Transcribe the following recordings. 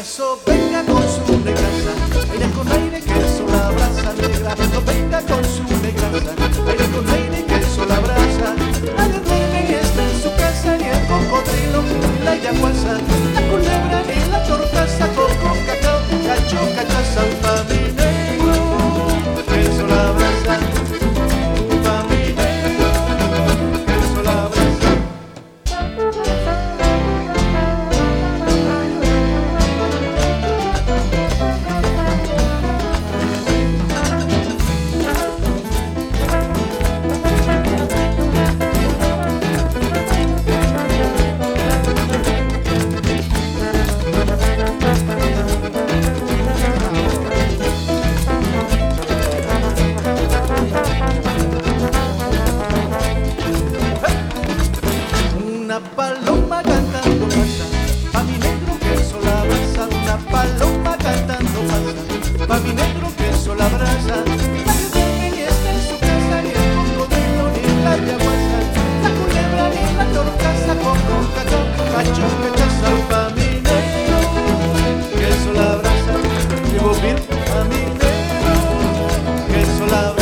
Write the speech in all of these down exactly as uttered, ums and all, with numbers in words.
Negrazo venga con su negraza, aire con aire que eso la abraza. Negrazo venga con su negraza, aire con aire que eso la abraza. Nadie duerme y está en su casa, ni el cocodrilo, ni la yaguasa, la culebra ni la torcaza, coco, cacao, cacho, cachaza, un pa' mi negro, que eso la abraza. Un pa' mi negro, que eso la abraza. Una paloma cantando pasa, pa' mi negro que eso la abraza. Una paloma cantando pasa, pa' mi negro que eso la abraza. Nadie duerme ni está en su casa, ni el cocodrilo ni la yaguasa, la culebra ni la torcaza, coco, cacao, cacho, cachaza, pa' mi negro que eso la abraza. Llevo bien pa' mi negro que eso la abraza.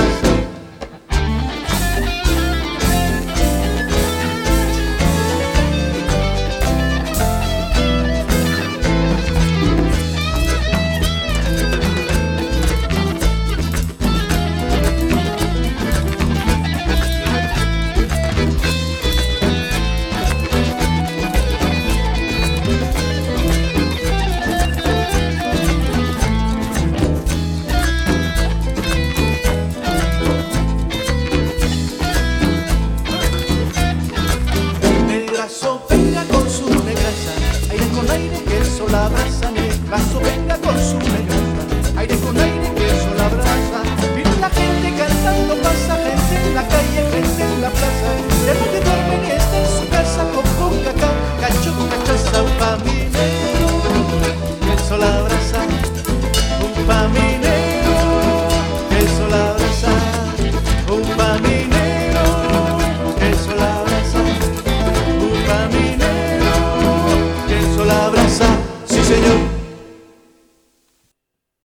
Negrazo venga con su negraza, aire con aire que eso la abraza. Negrazo venga con su negraza, aire con aire que eso la abraza. Mira la gente cantando pasa, gente en la calle, gente en la plaza. De noche duerme y está en su casa, coco, cacao, cacho, cachaza, un pa' mi negro que eso la abraza. Un pa' mi negro que eso la abraza. Un pa' mi negro que eso la abraza. Un pa' mi negro que eso la abraza. Sí, señor.